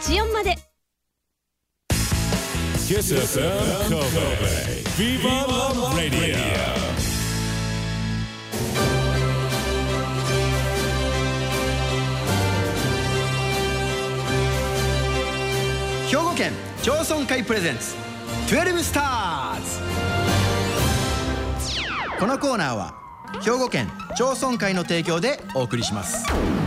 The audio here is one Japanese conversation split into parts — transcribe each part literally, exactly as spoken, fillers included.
ちよんまで。 キス エフエム 神戸 Viva La Radio。 兵庫県町村会プレゼンツじゅうにスターズ。このコーナーは兵庫県町村会の提供でお送りします。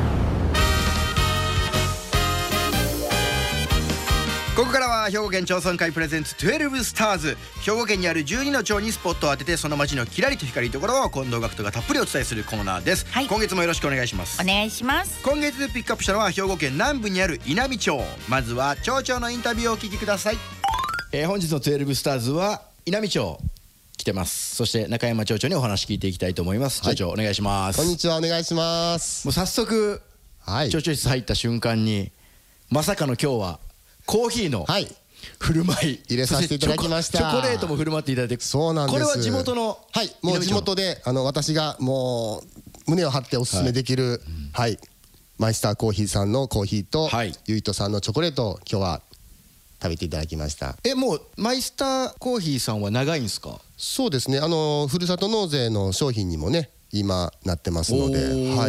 ここからは兵庫県町村会プレゼンツじゅうにスターズ。兵庫県にあるじゅうにの町にスポットを当てて、その町のキラリと光るところを近藤学人がたっぷりお伝えするコーナーです、はい、今月もよろしくお願いします。 お願いします。 今月ピックアップしたのは兵庫県南部にある稲美町。まずは町長のインタビューをお聞きください。えー、本日のじゅうにスターズは稲美町来てます。そして中山町長にお話聞いていきたいと思います、はい、町長お願いします。 こんにちは、お願いします。 もう早速、はい、町長室入った瞬間にまさかの今日はコーヒーの、はい、振る舞い入れさせていただきました。 チョコレートも振る舞っていただいて。 そうなんです。 これは地元の、 はい、もう地元であの私がもう胸を張っておすすめできる、はい、はい、マイスターコーヒーさんのコーヒーと、はい、ゆいとさんのチョコレートを今日は食べていただきました。 え、もうマイスターコーヒーさんは長いんですか？ そうですね、あのふるさと納税の商品にもね今なってますので、はい、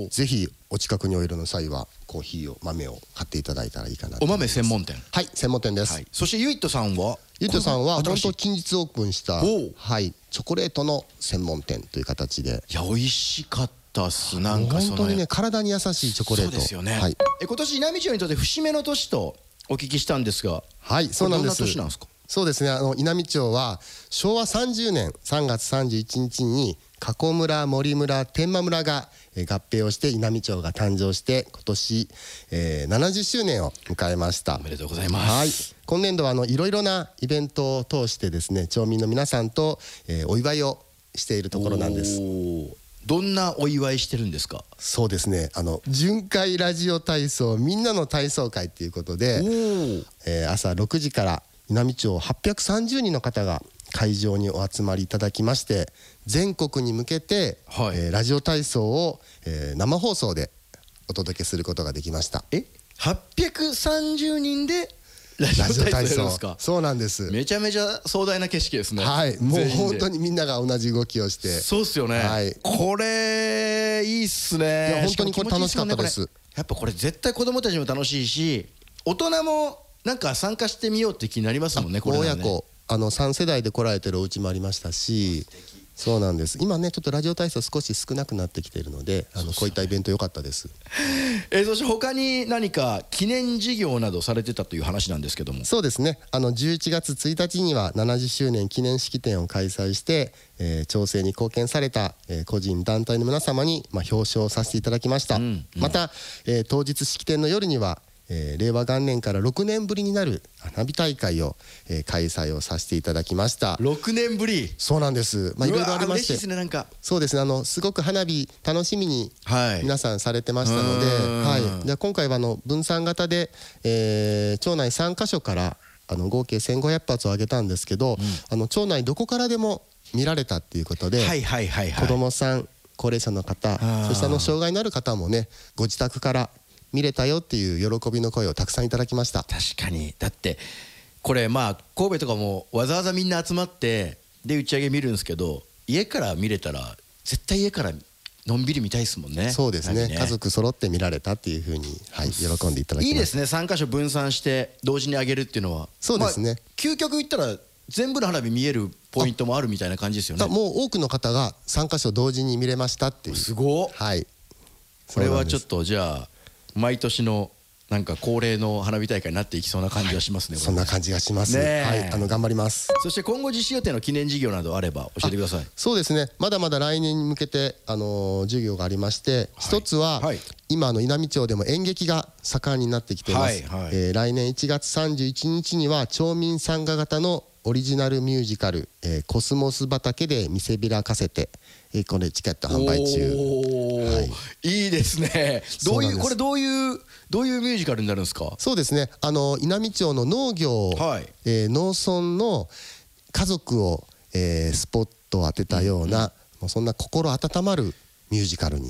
ぜひお近くにおいるの際はコーヒーを豆を買っていただいたらいいかなと。 お豆専門店。 はい、専門店です、はい、 そしてゆいとさんはゆいとさんは本当近日オープンした、はい、チョコレートの専門店という形で。 いや美味しかったっす。なんか本当にね体に優しいチョコレート。 そうですよね、 はい、 え今年稲美町にとって節目の年とお聞きしたんですが。 はい、そうなんです。 どんな年なんですか？ そうですね、あの稲美町はしょうわさんじゅうねんさんがつさんじゅういちにちに加古村、森村、天満村が合併をして稲美町が誕生して今年、えー、ななじゅっしゅうねんを迎えました。 おめでとうございます。 はい、今年度はあのいろいろなイベントを通してですね町民の皆さんと、えー、お祝いをしているところなんです。 どんなお祝いしてるんですか？ そうですね、あの巡回ラジオ体操みんなの体操会ということで、えー、朝ろくじから稲美町はっぴゃくさんじゅうにんの方が会場にお集まりいただきまして、全国に向けて、はい、えー、ラジオ体操を、えー、生放送でお届けすることができました。 え、はっぴゃくさんじゅうにんでラジオ体操ですか？ そうなんです。 めちゃめちゃ壮大な景色ですね。 はい、もう本当にみんなが同じ動きをして。 そうっすよね、はい、これいいっすね。 いや本当にこれ楽しかったです。 やっぱこれ絶対子供たちも楽しいし、大人もなんか参加してみようって気になりますもんね。これね、 親子あのさんせだいで来られてるお家もありましたし。そうなんです。今ねちょっとラジオ体操少し少なくなってきているので、あのこういったイベント良かったです。 えー、そして他に何か記念事業などされてたという話なんですけども。 そうですね、あのじゅういちがつついたちにはななじゅっしゅうねん記念式典を開催して、えー、町政に貢献された、えー、個人団体の皆様に、まあ、表彰させていただきました、うんうん、また、えー、当日式典の夜にはえー、れいわ元年からろくねんぶりになる花火大会を、えー、開催をさせていただきました。 ろくねんぶり。 そうなんです。まあいろいろありまして、 嬉しいですね。なんかそうですね、あのすごく花火楽しみに皆さんされてましたので、はい、で今回はあの分散型で、えー、町内さんかしょからあの合計せんごひゃくはつを上げたんですけど、うん、あの町内どこからでも見られたっていうことで、子どもさん、高齢者の方、そしてあの障害のある方もねご自宅から見れたよっていう喜びの声をたくさんいただきました。 確かに。だってこれまあ神戸とかもわざわざみんな集まってで打ち上げ見るんですけど、家から見れたら絶対家からのんびり見たいですもんね。 そうですね、家族揃って見られたっていうふうに、はい、喜んでいただきました。いいですね、さんかしょ分散して同時に上げるっていうのは。 そうですね、 まあ、究極言ったら全部の花火見えるポイントもあるみたいな感じですよね。 もう多くの方がさんかしょ同時に見れましたっていう。 すごっ。はい、これはちょっとじゃあ毎年のなんか恒例の花火大会になっていきそうな感じがしますね。 はい、そんな感じがします。ね、はい、あの頑張ります。 そして今後実施予定の記念事業などあれば教えてください。 そうですね、まだまだ来年に向けてあのー、事業がありまして、一、はい、つは、はい、今あの稲美町でも演劇が盛んになってきています。はいはい、えー、来年いちがつさんじゅういちにちには町民参加型のオリジナルミュージカル、えー、コスモス畑で見せびらかせて、えー、これチケット販売中。 はい、いいですね。どういうこれどういうどういうミュージカルになるんですか？ そうですね、あの稲美町の農業、はい、えー、農村の家族を、えー、スポットを当てたような、うんうん、もうそんな心温まるミュージカルに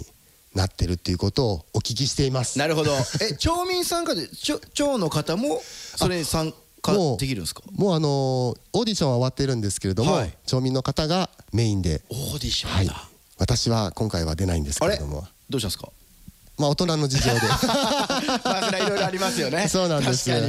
なってるっていうことをお聞きしています。 なるほど。え、町民参加でちょ町の方もそれに参加できるんですか？ もうあのーオーディションは終わってるんですけれども、はい、町民の方がメインで。 オーディションだ、 はい、私は今回は出ないんですけれども。 どうしたんですか？ まあ大人の事情でまあそれはいろいろありますよね。 そうなんですよ。はい。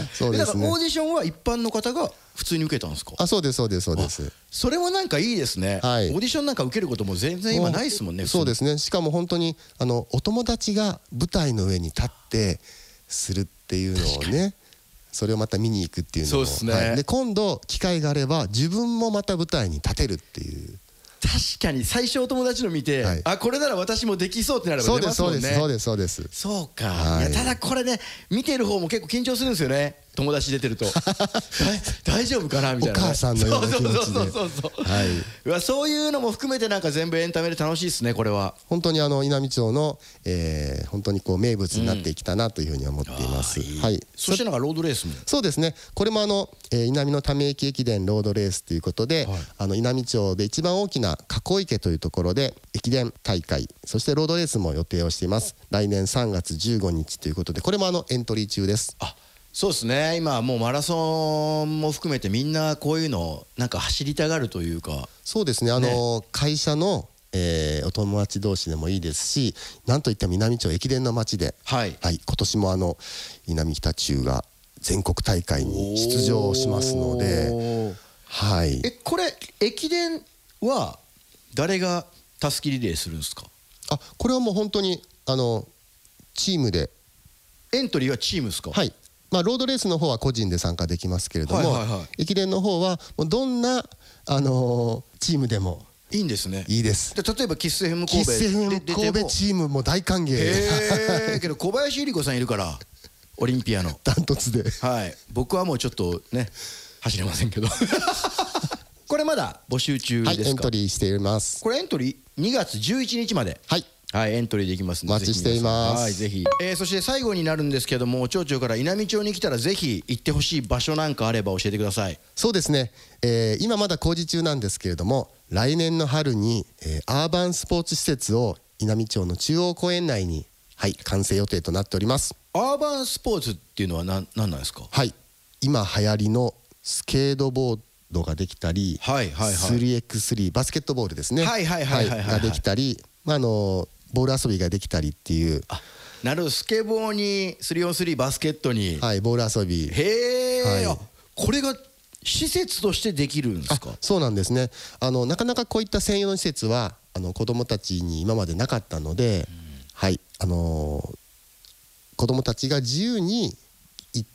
そうですね。 だからオーディションは一般の方が普通に受けたんですか？ あ、そうですそうですそうです。 それもなんかいいですね。はい。オーディションなんか受けることも全然今ないですもんね。 そうですね。しかも本当にあのお友達が舞台の上に立ってするっていうのをね、それをまた見に行くっていうのも。 そうですね。 はい、で今度機会があれば自分もまた舞台に立てるっていう。 確かに最初お友達の見て、はい、あこれなら私もできそうってなれば出ますもんね。 そうですそうですそうです。 そうか、はい、いやただこれね見てる方も結構緊張するんですよね。友達出てると大丈夫かなみたいな、ね、 お母さんのような気持ちで。 そうそうそうそう、はい、うわそういうのも含めてなんか全部エンタメで楽しいですねこれは。 本当にあの稲美町の、えー、本当にこう名物になっていきたなというふうに思っています、うん、いい、 はい。そしてなんかロードレースも。 そうですね。これもあの、えー、稲美のため駅駅伝ロードレースということで、はい、あの稲美町で一番大きな河口池というところで駅伝大会そしてロードレースも予定をしています。来年さんがつじゅうごにちということでこれもあのエントリー中です。 あそうですね。今もうマラソンも含めてみんなこういうのなんか走りたがるというか。 そうですね。あの、ね、会社の、えー、お友達同士でもいいですしなんといっても稲美町駅伝の街で、はいはい、今年もあの稲美北中が全国大会に出場しますので、はい、 えこれ駅伝は誰がたすきリレーするんですか？ あこれはもう本当にあのチームで。 エントリーはチームですか？ はい。まあ、ロードレースの方は個人で参加できますけれども、はいはいはい、駅伝の方はもうどんな、あのー、チームでもいいんですね。 いいです。 で例えばキッス エフエム 神戸キッス エフエム 神戸チームも大歓迎。 へえけど小林百合子さんいるからオリンピアのダントツで、 はい、僕はもうちょっとね走れませんけどこれまだ募集中ですか？ はい、エントリーしています。 これエントリーにがつじゅういちにちまで。はいはい、エントリーできますのでお待ちしています。 はい、ぜひ、えー、そして最後になるんですけども町長から稲美町に来たらぜひ行ってほしい場所なんかあれば教えてください。 そうですね、えー、今まだ工事中なんですけれども来年の春に、えー、アーバンスポーツ施設を稲美町の中央公園内に、はい、完成予定となっております。 アーバンスポーツっていうのは何なんですか？ はい、今流行りのスケートボードができたり、はいはいはい、スリーエックススリー バスケットボールですねができたり、まああのボール遊びができたりっていう。 あなるほど。スケボーに スリーオンスリー バスケットに、 はい、ボール遊び。 へえ、はい、これが施設としてできるんですか？ そうなんですね。あのなかなかこういった専用の施設はあの子どもたちに今までなかったので、うん、はいあのー、子どもたちが自由に行って、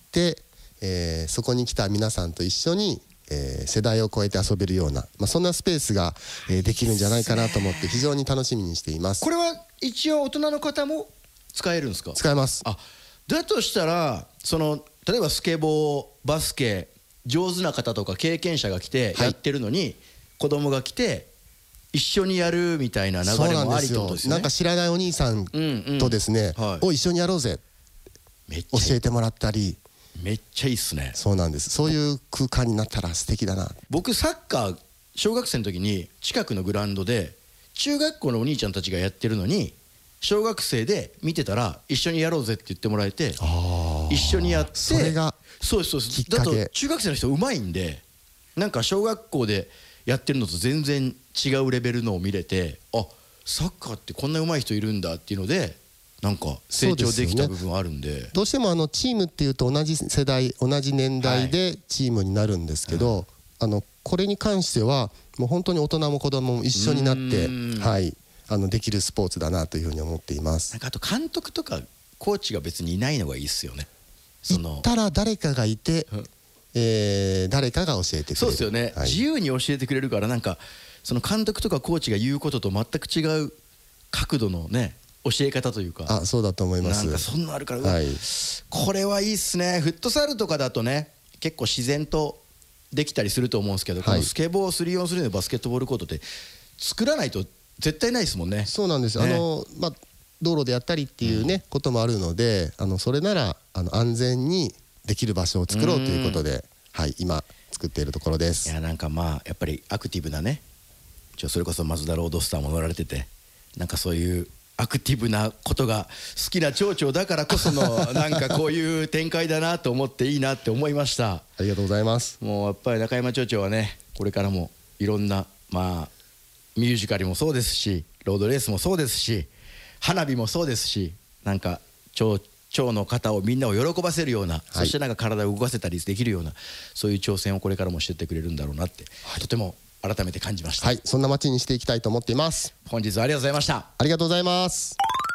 えー、そこに来た皆さんと一緒にえー、世代を超えて遊べるような、まあ、そんなスペースが、えー、できるんじゃないかなと思って非常に楽しみにしています。 これは一応大人の方も使えるんですか？ 使えます。 あだとしたらその例えばスケボーバスケ上手な方とか経験者が来てやってるのに、はい、子供が来て一緒にやるみたいな流れもありってことですね。 なんか知らないお兄さんとですね、うんうんはい、お一緒にやろうぜ教えてもらったり。 めっちゃいいっすね。 そうなんです。そういう空間になったら素敵だな。 僕サッカー小学生の時に近くのグラウンドで中学校のお兄ちゃんたちがやってるのに小学生で見てたら一緒にやろうぜって言ってもらえて一緒にやって、 それがそうですそうです。だと中学生の人うまいんでなんか小学校でやってるのと全然違うレベルのを見れて、あサッカーってこんなうまい人いるんだっていうのでなんか成長できた部分あるん で, で、ね、 どうしてもあのチームっていうと同じ世代同じ年代でチームになるんですけど、はい、あのこれに関してはもう本当に大人も子供も一緒になって、はい、あのできるスポーツだなというふうに思っています。 なんかあと監督とかコーチが別にいないのがいいっすよね。 その行ったら誰かがいて、うんえー、誰かが教えてくれる。 そうですよね、はい、自由に教えてくれるからなんかその監督とかコーチが言うことと全く違う角度のね教え方というか。 あ、そうだと思います。 なんかそんなあるから、はい、これはいいっすね。フットサルとかだとね結構自然とできたりすると思うんですけど、はい、このスケボー スリーオンスリー のバスケットボールコートって作らないと絶対ないですもんね。 そうなんです、ね、あのまあ道路でやったりっていうね、うん、こともあるのであのそれならあの安全にできる場所を作ろうということで、はい、今作っているところです。 いやなんかまあやっぱりアクティブなねそれこそマツダロードスターも乗られててなんかそういうアクティブなことが好きな町長だからこそのなんかこういう展開だなと思っていいなって思いました。 ありがとうございます。 もうやっぱり中山町長はね、これからもいろんなまあミュージカルもそうですし、ロードレースもそうですし、花火もそうですし、なんか町長の方をみんなを喜ばせるような、はい、そしてなんか体を動かせたりできるような、そういう挑戦をこれからもしてってくれるんだろうなって、はい、とても改めて感じました。 はい、そんな街にしていきたいと思っています。 本日はありがとうございました。 ありがとうございます。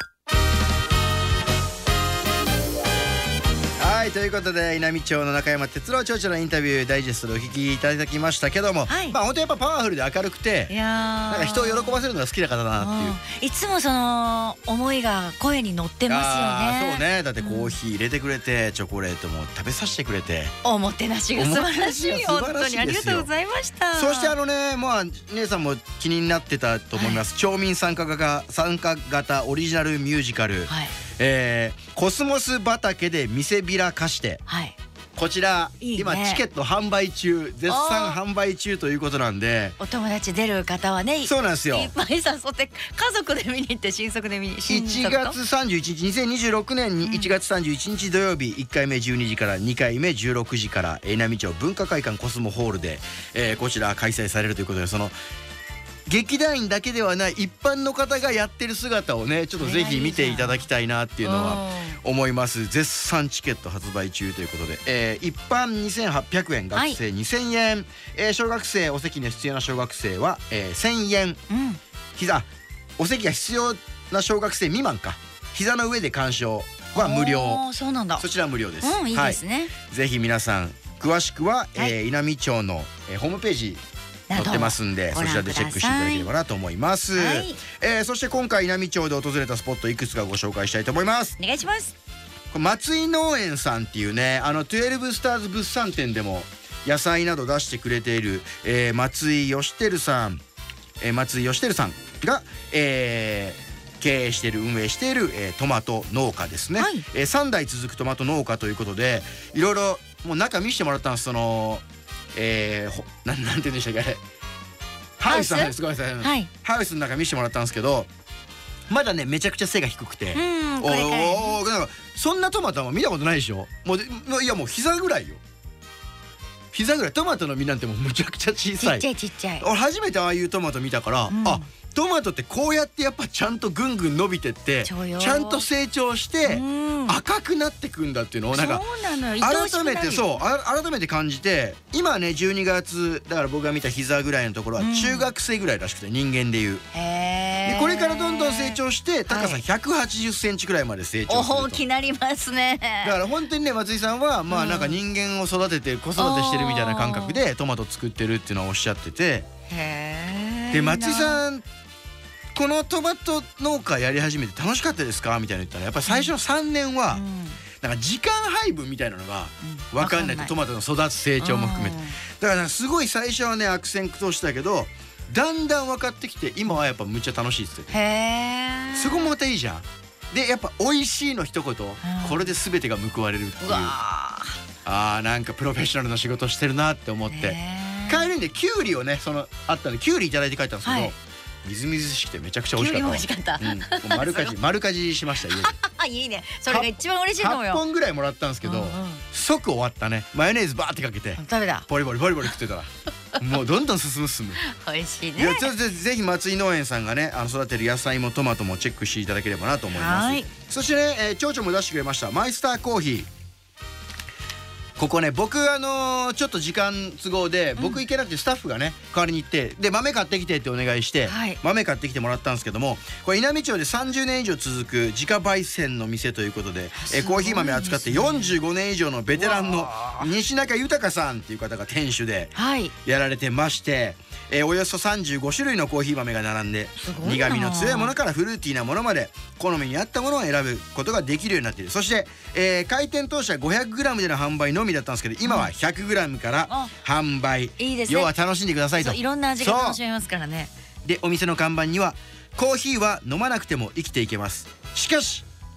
はい、ということで稲美町の中山哲郎町長のインタビューダイジェストでお聞きいただきましたけども、はい、まあ本当やっぱパワフルで明るくて、いやなんか人を喜ばせるのが好きな方だなっていう、 いつもその思いが声に乗ってますよね。 そうね、だってコーヒー入れてくれて、うん、チョコレートも食べさせてくれて、 おもてなしが素晴らしい。本当にありがとうございました。 そしてあのね、まあ姉さんも気になってたと思います、はい、町民参加型参加型オリジナルミュージカル、はい、えー、コスモス畑で見せびらかして、はい、こちらいい、ね、今チケット販売中、絶賛販売中ということなんで、 お友達出る方はね、 そうなんですよ、 いっぱい誘って家族で見に行って、新作で見に、いちがつさんじゅういちにちにせんにじゅうろくねんにいちがつさんじゅういちにち土曜日、いっかいめじゅうにじからにかいめじゅうろくじから稲美町文化会館コスモホールで、えー、こちら開催されるということで、その劇団員だけではない一般の方がやってる姿をね、ちょっとぜひ見ていただきたいなっていうのは思います。絶賛チケット発売中ということで、えー、一般にせんはっぴゃくえん、学生にせんえん、はい、えー、小学生お席に必要な小学生は、えー、せんえん、うん、膝お席が必要な小学生未満か、膝の上で鑑賞は無料。 そうなんだ。 そちらは無料です。 うん、いいですね、 はい、ぜひ皆さん詳しくは、はい、えー、稲美町の、えー、ホームページ載ってますんで、そちらでチェックしていただければなと思います、はい、えー、そして今回稲美町で訪れたスポットいくつかご紹介したいと思います。 お願いします。 これ松井農園さんっていうね、あのじゅうにスターズ物産展でも野菜など出してくれている、えー、松井義輝さん、えー、松井義輝さんが、えー、経営している運営している、えー、トマト農家ですね、はい、えー、さんだい続くトマト農家ということで、いろいろもう中見せてもらったんです。そのえー、な, なんて言うんでしたっけ、あれハウスです、ごめんなさい、はい、ハウスの中見せてもらったんですけど、まだねめちゃくちゃ背が低くて、 うん、 おお、なんかそんなトマトは見たことないでしょ。もういやもう膝ぐらいよ、膝ぐらい。トマトの実なんてもうむちゃくちゃ小さい、 ちっちゃいちっちゃい。 俺初めてああいうトマト見たから、うん、あ、トマトってこうやってやっぱちゃんとぐんぐん伸びてってちゃんと成長して赤くなってくんだっていうのをなんか改めてそう改めて感じて、今ねじゅうにがつだから僕が見た膝ぐらいのところは中学生ぐらいらしくて、人間でいうでこれからどんどん成長して高さひゃくはちじゅっセンチくらいまで成長すると。 大きなりますね。 だから本当にね松井さんはまあなんか人間を育てて子育てしてるみたいな感覚でトマト作ってるっていうのをおっしゃってて、で松井さんこのトマト農家やり始めて楽しかったですかみたいな言ったら、やっぱり最初のさんねんはなんか時間配分みたいなのが分かんないと、トマトの育つ成長も含めて、だからすごい最初はね悪戦苦闘したけどだんだん分かってきて、今はやっぱむっちゃ楽しいっつってて、 へー、 そこもまたいいじゃん。でやっぱ美味しいの一言、これで全てが報われるっていう、あーなんかプロフェッショナルな仕事してるなって思って、帰りにキュウリをねそのあったんでキュウリいただいて帰ったんですけど、はい、みずみずしくてめちゃくちゃ美味しかった。 美味しかった。 うん、丸かじ丸かじしました家で。 いいね。それが一番嬉しいのよ。 はっぽんぐらいもらったんですけど、即終わったね。マヨネーズバーってかけて。 食べた。 ボリボリボリボリ食ってたら、もうどんどん進む進む。 美味しいね。 いやちょっとぜひ松井農園さんがねあの育てる野菜もトマトもチェックしていただければなと思います。そしてね、えー、町長も出してくれましたマイスターコーヒー。ここね僕あのー、ちょっと時間都合で僕行けなくてスタッフがね代わりに行ってで豆買ってきてってお願いして、はい、豆買ってきてもらったんですけども、これ稲美町でさんじゅうねん以上続く自家焙煎の店ということで、えコーヒー豆扱ってよんじゅうごねん以上のベテランの西中豊さんっていう方が店主でやられてまして、えー、およそさんじゅうごしゅるいのコーヒー豆が並んで苦みの強いものからフルーティーなものまで好みに合ったものを選ぶことができるようになっている。そして、えー、開店当初は ごひゃくグラム での販売のみだったんですけど、今は ひゃくグラム から販売、 いいですね、 要は楽しんでくださいと。 いろんな味が楽しめますからね。 でお店の看板にはコーヒーは飲まなくても生きていけます、しかし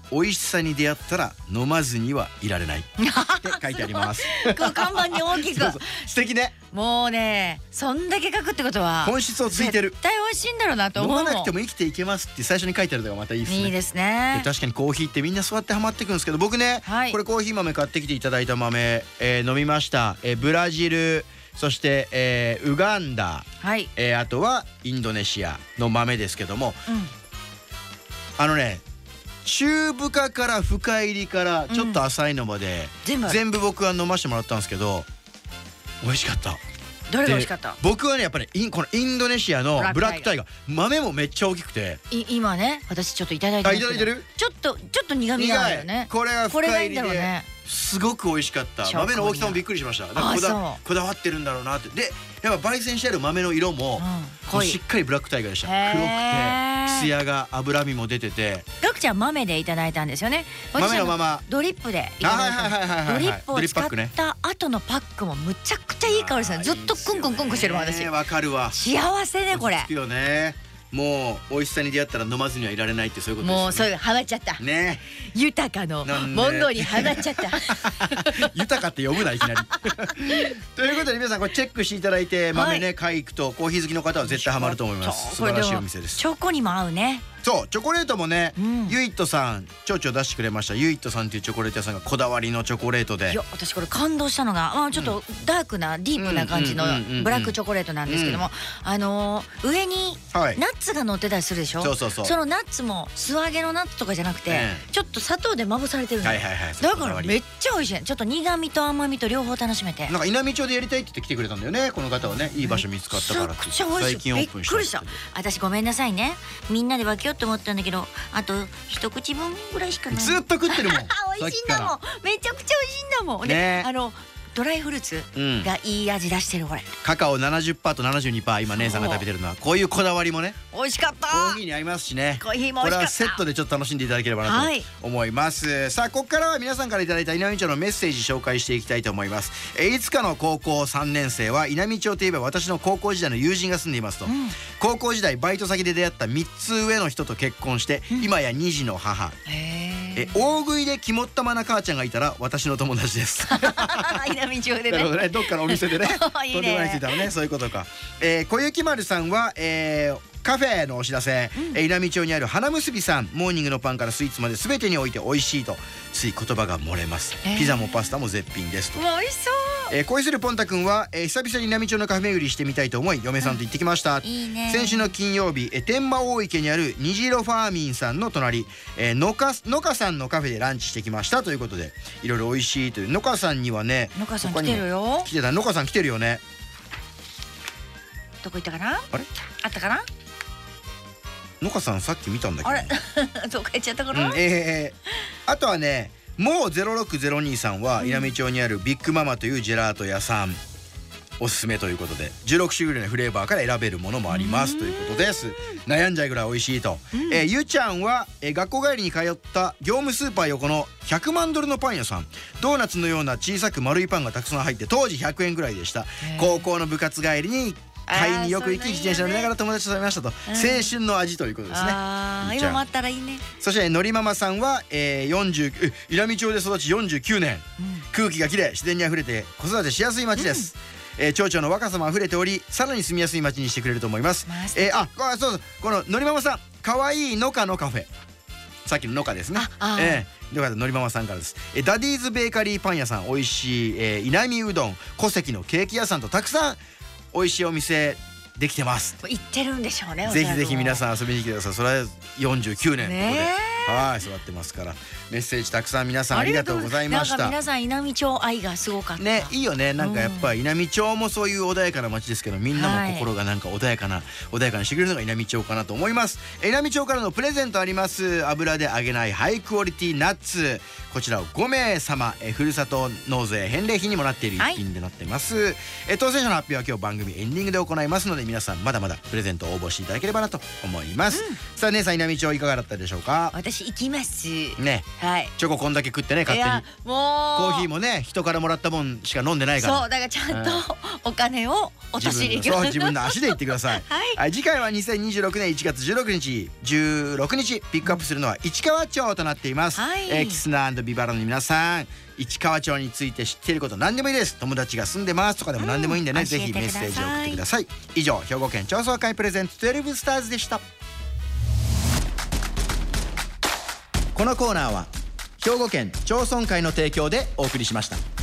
美味しさに出会ったら飲まずにはいられないって書いてありますこう看板に大きくそうそう、素敵ね。 もうね、そんだけ書くってことは本質をついてる。 絶対美味しいんだろうなと思うもん。 飲まなくても生きていけますって最初に書いてあるのがまたいいですね。 いいですね。 で確かにコーヒーってみんなそうやってハマってくるんですけど、僕ね、はい、これコーヒー豆買ってきていただいた豆、えー、飲みました、えー、ブラジル、そして、えー、ウガンダ、はい、えー、あとはインドネシアの豆ですけども、うん、あのね、中深から深入りからちょっと浅いのまで、うん、全部全部僕は飲ませてもらったんですけど、美味しかった。 どれが美味しかった？ 僕はね、やっぱりインこのインドネシアのブラックタイガー、豆もめっちゃ大きくて、 い今ね、私ちょっといただいてますけど、あ、いただいてる？ちょっとちょっと苦味があるよね。 これは深入りですごく美味しかった。豆の大きさもびっくりしました。だからこだこだわってるんだろうなって。で、やっぱ焙煎してある豆の色も、うん、しっかりブラックタイガーでした。黒くて艶が脂身も出てて。 ガクちゃん豆でいただいたんですよね。 豆のままドリップでいただいた。ドリップを使った後のパックもむちゃくちゃいい香りですね。ずっとクンクンクンクンしてるもん私。 わかるわ。 幸せねこれ。 好きよね。もう美味しさに出会ったら飲まずにはいられないってそういうことですよね。 もうそういうハマっちゃった。 ね。 豊かのモンドにハマっちゃった。 豊かって呼ぶないきなり。ということで皆さんこれチェックしていただいて、豆ね買い行くとコーヒー好きの方は絶対ハマると思います。素晴らしいお店です。 チョコにも合うね。 そう、チョコレートもね、ユイットさんちょうちょ出してくれました。ユイットさんっていうチョコレート屋さんがこだわりのチョコレートで、いや私これ感動したのが、まあちょっとダークなディープな感じのブラックチョコレートなんですけども、あの上にナッツが乗ってたりするでしょ。そうそうそう。そのナッツも素揚げのナッツとかじゃなくて、ちょっと砂糖でまぶされてるの。だからめっちゃ美味しい。ちょっと苦味と甘みと両方楽しめて。 なんか稲美町でやりたいって言って来てくれたんだよね、この方はね。いい場所見つかったからって。最近オープンした。びっくりした。私ごめんなさいね。みんなで分けようと思ったんだけど、あと一口分ぐらいしかない。 ずっと食ってるもん。 美味しいんだもん。めちゃくちゃ美味しいんだもん。ね、あのドライフルーツがいい味出してるこれ。 カカオ ななじゅっパーセント と ななじゅうにパーセント 今姉さんが食べてるのはこういうこだわりもね。 美味しかった。 コーヒーに合いますしね。 コーヒーも美味しかった。 これはセットでちょっと楽しんでいただければなと思います。さあここからは皆さんからいただいた稲美町のメッセージ紹介していきたいと思います。えいつかの高校さんねん生は稲美町といえば私の高校時代の友人が住んでいますと、うん、高校時代バイト先で出会ったみっつ上の人と結婚して、うん、今やに児の母。え大食いで肝っ玉な母ちゃんがいたら私の友達です。 稲美町でね。 なるほどね、どっかのお店でね。 いいね。 とんでもない人いたらね、そういうことか。えー、小雪丸さんは、えーカフェのお知らせ、うん、え稲美町にある花結びさん、モーニングのパンからスイーツまで全てにおいて美味しいとつい言葉が漏れます。えー、ピザもパスタも絶品ですと。 美味しそう。 えー、恋するポンタ君は、えー、久々に稲美町のカフェ巡りしてみたいと思い嫁さんと行ってきました。うん、いいね。先週の金曜日、えー、天満大池にある虹色ファーミンさんの隣、えー、のかのかさんのカフェでランチしてきましたということで、いろいろ美味しいという。のかさんにはね、 のかさん来てるよ。 来てた。のかさん来てるよね。 どこ行ったかな。 あれあったかな。 のかさんさっき見たんだけど、ね、 あれどっか行っちゃったかな、うん、 えー、あとはね、もうゼロろくゼロにさんは稲美町にあるビッグママというジェラート屋さん、おすすめということでじゅうろく種類のフレーバーから選べるものもありますということです。悩んじゃうぐらい美味しいと、うん、えー、ゆうちゃんは、えー、学校帰りに通った業務スーパー横のひゃくまんドルのパン屋さん、ドーナツのような小さく丸いパンがたくさん入って当時ひゃくえんぐらいでした。高校の部活帰りに買いによく行き、自転車乗りながら友達と食べましたと、青春の味ということですね。 あ、今もあったらいいね。 そしてのりママさんは、えー、よんじゅうえ稲美町で育ちよんじゅうきゅうねん、うん、空気がきれい、自然にあふれて子育てしやすい町です。うん、えー、町長の若さもあふれており、さらに住みやすい町にしてくれると思います。えー、あ、そうそう、こののりママさん、かわいいのかのカフェ、さっきののかですね。えー、よかった、のりママさんからです。えー、ダディーズベーカリーパン屋さん、美味しい、えー、稲美うどん、小関のケーキ屋さんとたくさん美味しいお店できてます。 行ってるんでしょうね。 ぜひぜひ皆さん遊びに来てください。それはよんじゅうきゅうねんここで、はい、育ってますから。メッセージたくさん皆さんありがとうございました。 なんか皆さん稲美町愛がすごかったね。いいよね。なんかやっぱ稲美町もそういう穏やかな街ですけど、みんなも心がなんか穏やかな、はい、穏やかにしてくれるのが稲美町かなと思います。稲美町からのプレゼントあります。油で揚げないハイクオリティナッツ、こちらをごめいさま、えふるさと納税返礼品にもなっている一品でなっています。はい、え当選者の発表は今日番組エンディングで行いますので、皆さんまだまだプレゼントを応募していただければなと思います。うん、さあ姉さん、稲美町いかがだったでしょうか。 私年行きますね。 はい。 チョコこんだけ食ってね、勝手に。もうコーヒーもね、人からもらったもんしか飲んでないから。 そうだからちゃんとお金を落としに行く。 そう、自分の足で行ってください。はい。次回はにせんにじゅうろくねんいちがつじゅうろくにちじゅうろくにちピックアップするのは市川町となっています。えキスナー&ビバラの皆さん、市川町について知っていること何でもいいです。友達が住んでますとかでも何でもいいんでね、ぜひメッセージを送ってください。以上、兵庫県町総会プレゼンツじゅうにスターズでした。このコーナーは兵庫県町村会の提供でお送りしました。